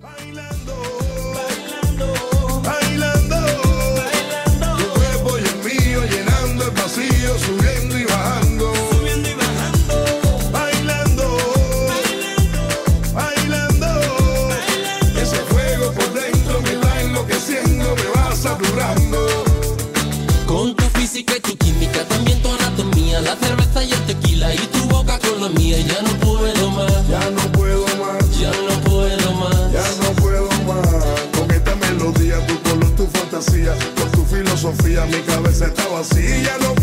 Bailando, bailando, bailando. Tu cuerpo y el mío llenando el vacío, subiendo y bajando. Subiendo y bajando. Bailando, bailando, bailando, bailando. Ese fuego por dentro me está enloqueciendo, me va saturando. Con tu física y tu química, también tu anatomía, la cerveza y el tequila y tu boca con la mía. Ya no puedo más, ya no puedo más, ya no puedo más, ya no puedo más. Con esta melodía, tu color, tu fantasía, con tu filosofía, mi cabeza está vacía. Ya no